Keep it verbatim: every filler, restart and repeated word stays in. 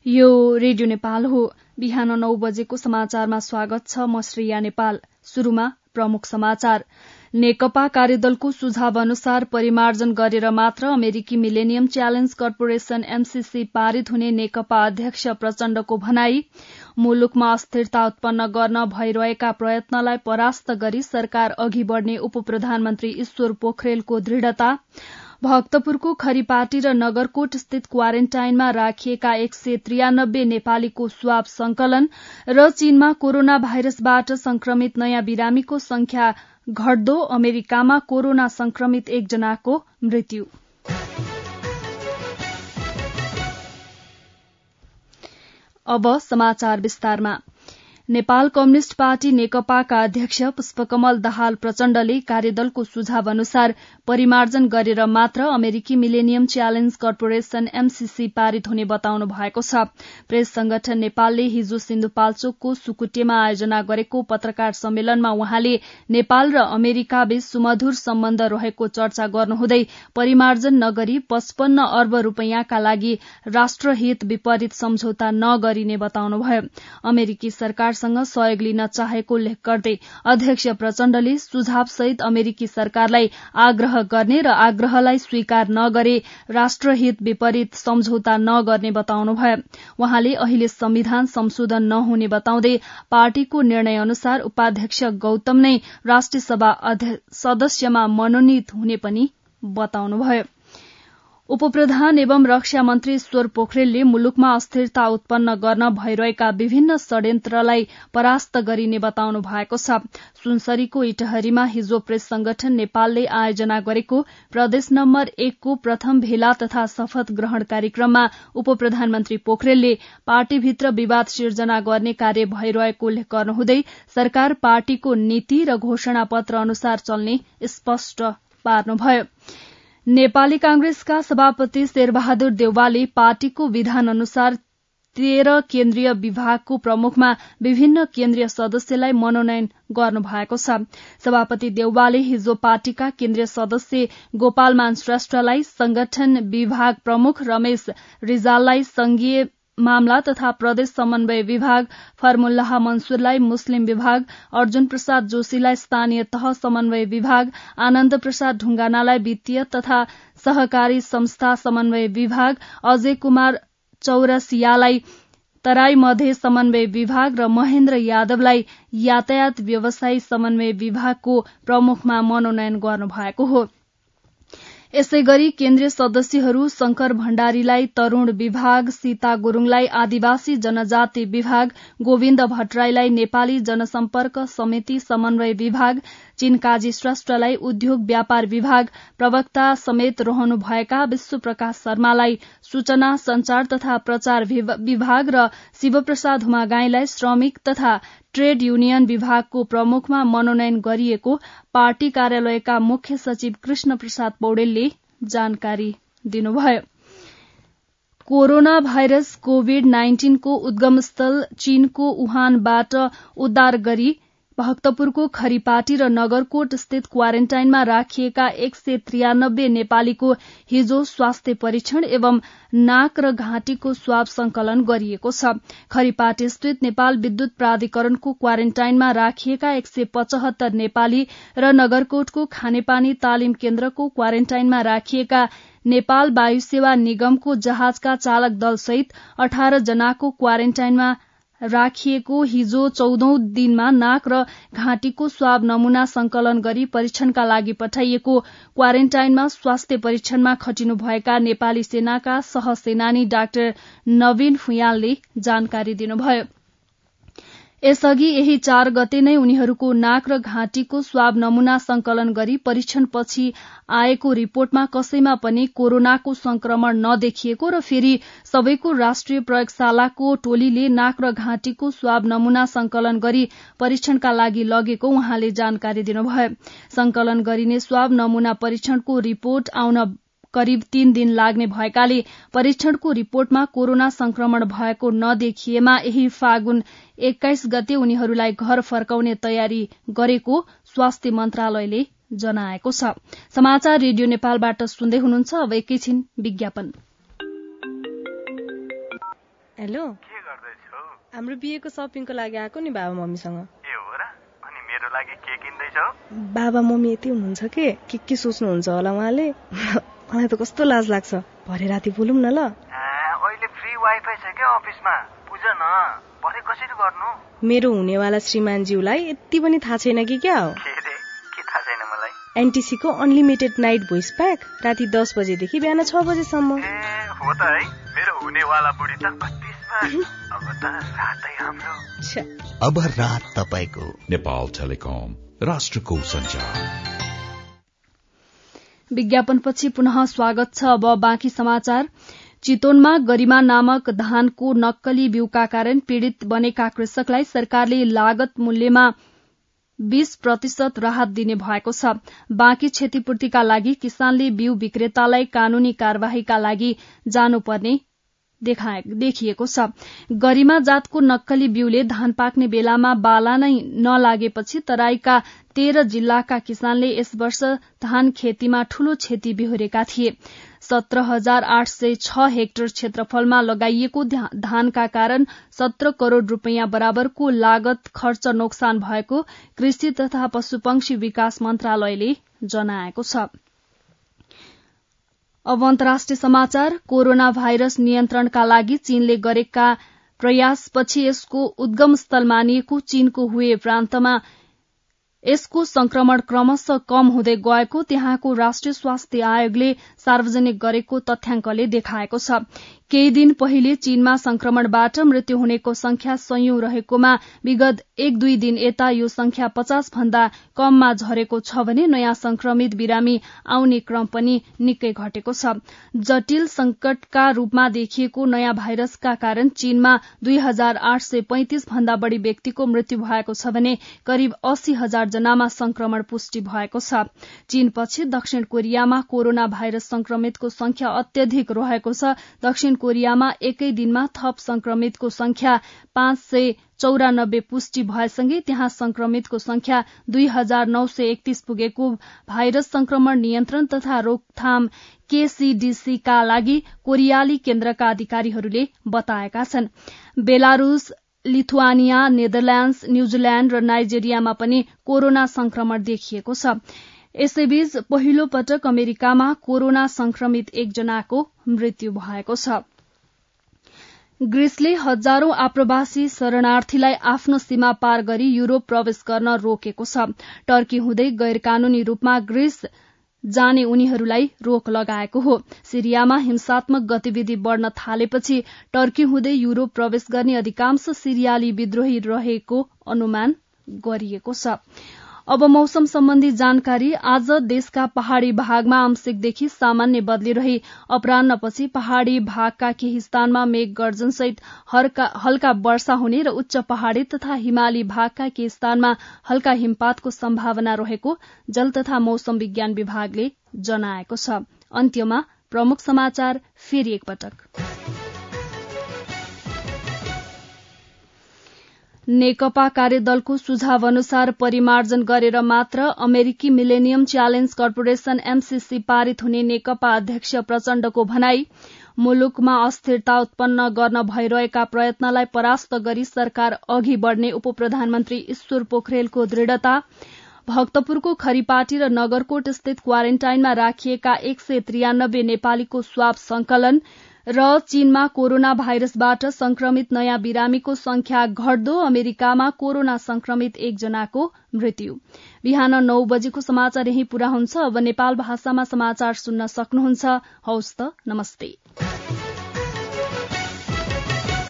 यो रेडियो नेपाल हो। बिहान नौ बजेको समाचारमा स्वागत छ। म श्रेया नेपाल। शुरूमा प्रमुख समाचार। नेकपा कार्यदलको सुझाव अनुसार परिमार्जन गरेर मात्र अमेरिकी मिलेनियम च्यालेन्ज कर्पोरेशन एमसीसी पारित हुने नेकपा अध्यक्ष प्रचण्डको भनाई। मुलुकमा अस्थिरता उत्पन्न गर्न भइरहेका प्रयत्नलाई परास्त गरी सरकार अघि बढ़ने उप प्रधानमन्त्री ईश्वर पोखरेलको दृढ़ता। भक्तपुरको खरीपाटी र नगरकोट स्थित क्वारेन्टाइनमा राखिएका एक सय त्रियानब्बे नेपालीको स्वाब संकलन र चीनमा कोरोना भाइरसबाट संक्रमित नयाँ बिरामीको संख्या घट्दो। अमेरिकामा कोरोना संक्रमित एकजनाको मृत्यु। अब समाचार विस्तारमा। नेपाल कम्युनिष्ट पार्टी नेकपाका अध्यक्ष पुष्पकमल दाहाल प्रचण्डले कार्यदलको सुझाव अनुसार परिमार्जन गरेर मात्र अमेरिकी मिलेनियम च्यालेन्ज कर्पोरेशन एमसीसी पारित हुने बताउनु भएको छ। प्रेस संगठन नेपालले हिजो सिन्धुपाल्चोकको सुकुटेमा आयोजना गरेको पत्रकार सम्मेलनमा उहाँले नेपाल र अमेरिका बीच सुमधुर सम्बन्ध रहेको चर्चा गर्नुहुँदै परिमार्जन नगरी पचपन्न अर्ब रूपैयाँका लागि राष्ट्रहित विपरीत सम्झौता नगरिने बताउनुभयो। अमेरिकी सरकार सँग सहयोग लिन चाहेको उल्लेख गर्दै अध्यक्ष प्रचण्डले सुझावसहित अमेरिकी सरकारलाई आग्रह गर्ने र आग्रहलाई स्वीकार नगरे राष्ट्रहित विपरीत सम्झौता नगर्ने बताउनुभयो। उहाँले अहिले संविधान संशोधन नहुने बताउँदै पार्टीको निर्णय अनुसार उपाध्यक्ष गौतम नै राष्ट्रिय सभा सदस्यमा मनोनित हुने पनि बताउनुभयो। उपप्रधान एवं रक्षा मन्त्री ईश्वर पोखरेलले मुलुकमा अस्थिरता उत्पन्न गर्न भइरहेका विभिन्न षड्यन्त्रलाई परास्त गरिने बताउनु भएको छ। सुनसरीको इटहरीमा हिजो प्रेस संगठन नेपालले आयोजना गरेको प्रदेश नम्बर एकको प्रथम भेला तथा शपथ ग्रहण कार्यक्रममा उपप्रधानमन्त्री पोखरेलले पार्टीभित्र विवाद सिर्जना गर्ने कार्य भइरहेको उल्लेख गर्नुहुँदै सरकार पार्टीको नीति र घोषणा पत्र अनुसार चल्ने स्पष्ट पार्नुभयो। नेपाली कांग्रेसका सभापति शेरबहादुर देउवाले पार्टीको विधान अनुसार तेह्र केन्द्रीय विभागको प्रमुखमा विभिन्न केन्द्रीय सदस्यलाई मनोनयन गर्नु भएको छ। सभापति देउवाले हिजो पार्टीका केन्द्रीय सदस्य गोपालमान श्रेष्ठलाई संगठन विभाग प्रमुख, रमेश रिजाललाई संघीय मामला तथा प्रदेश समन्वय विभाग, फर्मुल्लाह मंसूरलाई मुस्लिम विभाग, अर्जुन प्रसाद जोशीलाई स्थानीय तह समन्वय विभाग, आनन्द प्रसाद ढुंगानालाई वित्तीय तथा सहकारी संस्था समन्वय विभाग, अजय कुमार चौरसियालाई तराई मध्य समन्वय विभाग र महेन्द्र यादवलाई यातायात व्यवसायी समन्वय विभागको प्रमुखमा मनोनयन गर्नुभएको हो। यसै गरी केन्द्रीय सदस्यहरू शंकर भण्डारीलाई तरूण विभाग, सीता गुरूङलाई आदिवासी जनजाति विभाग, गोविन्द भट्टराईलाई नेपाली जनसम्पर्क समिति समन्वय विभाग, चिनकाजी श्रेष्ठलाई उद्योग व्यापार विभाग, प्रवक्ता समेत रहनुभएका विश्व प्रकाश शर्मालाई सूचना संचार तथा प्रचार विभाग र शिवप्रसाद हुमागाईलाई श्रमिक तथा ट्रेड युनियन विभागको प्रमुखमा मनोनयन गरिएको पार्टी कार्यालयका मुख्य सचिव कृष्ण प्रसाद पौडेलले जानकारी दिनुभयो। कोरोना भाइरस कोविड नाइन्टीनको उद्गमस्थल चीनको वुहानबाट उद्धार गरी भक्तपुरको खरीपाटी र नगरकोट स्थित क्वारेन्टाइनमा राखिएका एक सय त्रियानब्बे नेपालीको हिजो स्वास्थ्य परीक्षण एवं नाक र घाँटीको स्वाब संकलन गरिएको छ। खरीपाटी स्थित नेपाल विद्युत प्राधिकरणको क्वारेन्टाइनमा राखिएका एक सय पचहत्तर नेपाली र नगरकोटको खानेपानी तालिम केन्द्रको क्वारेन्टाइनमा राखिएका नेपाल वायुसेवा निगमको जहाजका चालक दलसहित अठार जनाको क्वारेन्टाइनमा राखिएको हिजो चौधौं दिनमा नाक र घाँटीको स्वाब नमूना संकलन गरी परीक्षणका लागि पठाइएको क्वारेन्टाइनमा स्वास्थ्य परीक्षणमा खटिनुभएका नेपाली सेनाका सहसेनानी डाक्टर नवीन फुयालले जानकारी दिनुभयो। यसअघि यही चार गते नै उनीहरूको नाक र घाँटीको स्वाब नमूना संकलन गरी परीक्षणपछि आएको रिपोर्टमा कसैमा पनि कोरोनाको संक्रमण नदेखिएको र फेरि सबैको राष्ट्रिय प्रयोगशालाको टोलीले नाक र घाँटीको स्वाब नमूना संकलन गरी परीक्षणका लागि लगेको उहाँले जानकारी दिनुभयो। संकलन गरिने स्वाब नमूना परीक्षणको रिपोर्ट आउन करिब तीन दिन लाग्ने भएकाले परीक्षणको रिपोर्टमा कोरोना संक्रमण भएको नदेखिएमा यही फागुन एक्काइस गते उनीहरूलाई घर फर्काउने तयारी गरेको स्वास्थ्य मन्त्रालयले जनाएको छ। समाचार रेडियो नेपालबाट सुन्दै हुनुहुन्छ। अब एकैछिन विज्ञापन। हेलो, के गर्दैछौ? हाम्रो बिहेको सपिङको लागि आएको नि बाबा मम्मीसँग। ए हो र? अनि मेरो लागि के किन्दैछौ? बाबा मम्मी यति हुनुहुन्छ के के के सोच्नुहुन्छ होला उहाँले। मलाई त कस्तो लाज लाग्छ। भरे राति बोलौँ न ल। अहिले फ्री वाइफाई छ क्या अफिसमा, बुझ न। भरे कसरी गर्नु? मेरो हुनेवाला श्रीमानज्यूलाई यति पनि थाहा छैन कि क्या हो? के रे? के थाहा छैन मलाई? एनटीसी को अनलिमिटेड नाइट भोइस प्याक राति दस बजेदेखि बिहान छ बजेसम्म। ए हो त है, मेरो हुनेवाला बुढी त कति स्मार्ट। अब त रातै हाम्रो। अब रात तपाईको। नेपाल टेलिकम, राष्ट्रको सञ्चार। विज्ञापनपछि पुनः स्वागत छ। अब बाँकी समाचार। चितवनमा गरिमा नामक धानको नक्कली बिउका कारण पीड़ित बनेका कृषकलाई सरकारले लागत मूल्यमा बीस प्रतिशत राहत दिने भएको छ। बाँकी क्षतिपूर्तिका लागि किसानले बिउ विक्रेतालाई कानूनी कार्यवाहीका लागि जानुपर्ने देखिएको छ। गरिमा जातको नक्कली बिउले धान पाक्ने बेलामा बाला नै नलागेपछि तराईका तेह्र जिल्लाका किसानले यस वर्ष धान खेतीमा ठूलो क्षति बेहोरेका थिए। सत्र हजार आठ सय छ हेक्टर क्षेत्रफलमा लगाइएको धानका कारण सत्र करोड़ रूपियाँ बराबरको लागत खर्च नोक्सान भएको कृषि तथा पशुपक्षी विकास मन्त्रालयले जनाएको छ। अब अन्तर्राष्ट्रिय समाचार। कोरोना भाइरस नियन्त्रणका लागि चीनले गरेका प्रयासपछि यसको उद्गम स्थल मानिएको चीनको हुए प्रान्तमा यसको संक्रमण क्रमशः कम हुँदै गएको त्यहाँको राष्ट्रिय स्वास्थ्य आयोगले सार्वजनिक गरेको तथ्याङ्कले देखाएको छ। केही दिन पहिले चीनमा संक्रमणबाट मृत्यु हुनेको संख्या सयौं रहेकोमा विगत एक दुई दिन यता यो संख्या पचास भन्दा कममा झरेको छ भने नयाँ संक्रमित बिरामी आउने क्रम पनि निकै घटेको छ। जटिल संकटका रूपमा देखिएको नयाँ भाइरसका कारण चीनमा दुई हजार आठ सय पैंतिस भन्दा बढ़ी व्यक्तिको मृत्यु भएको छ भने करिब अस्सी हजार जनामा संक्रमण पुष्टि भएको छ। चीनपछि दक्षिण कोरियामा कोरोना भाइरस संक्रमितको संख्या अत्यधिक रहेको छ। दक्षिण कोरियामा एकै दिनमा थप संक्रमितको संख्या पाँच सय चौरानब्बे पुष्टि भएसँगै त्यहाँ संक्रमितको संख्या दुई हजार नौ सय एकतीस पुगेको भाइरस संक्रमण नियन्त्रण तथा रोकथाम केसीडीसी का लागि कोरियाली केन्द्रका अधिकारीहरूले बताएका छन्। बेलारूस, लिथुआनिया, नेदरल्याण्ड्स, न्यूजील्याण्ड र नाइजेरियामा पनि कोरोना संक्रमण देखिएको छ। यसैबीच पहिलो पटक अमेरिकामा कोरोना संक्रमित एकजनाको मृत्यु भएको छ। ग्रीसले हजारौं आप्रवासी शरणार्थीलाई आफ्नो सीमा पार गरी युरोप प्रवेश गर्न रोकेको छ। टर्की हुँदै गैर कानूनी रूपमा ग्रीस जाने उनीहरूलाई रोक लगाएको हो। सिरियामा हिंसात्मक गतिविधि बढ़न थालेपछि टर्की हुँदै युरोप प्रवेश गर्ने अधिकांश सिरियाली विद्रोही रहेको अनुमान गरिएको छ। अब मौसम सम्बन्धी जानकारी। आज देशका पहाड़ी भागमा आंशिकदेखि सामान्य बदली रही अपराह्नपछि पहाड़ी भागका केही स्थानमा मेघ गर्जनसहित हल्का वर्षा हुने र उच्च पहाड़ी तथा हिमाली भागका केही स्थानमा हल्का हिमपातको सम्भावना रहेको जल तथा मौसम विज्ञान विभागले जनाएको छ। अन्त्यमा प्रमुख समाचार फेरि एकपटक। नेकपा कार्यदलको सुझाव अनुसार परिमार्जन गरेर मात्र अमेरिकी मिलेनियम च्यालेन्ज कर्पोरेशन एमसीसी पारित हुने नेकपा अध्यक्ष प्रचण्डको भनाई। मुलुकमा अस्थिरता उत्पन्न गर्न भइरहेका प्रयत्नलाई परास्त गरी सरकार अघि बढ़ने उपप्रधानमन्त्री ईश्वर पोखरेलको दृढ़ता। भक्तपुरको खरीपाटी र नगरकोट स्थित क्वारेन्टाइनमा राखिएका एक सय त्रियानब्बे नेपालीको स्वाब संकलन र चीनमा कोरोना भाइरसबाट संक्रमित नयाँ बिरामीको संख्या घट्दो। अमेरिकामा कोरोना संक्रमित एकजनाको मृत्यु। बिहान नौ बजेको समाचार यही पूरा हुन्छ। अब नेपाल भाषामा समाचार सुन्न सक्नुहुन्छ। हौस् त, नमस्ते।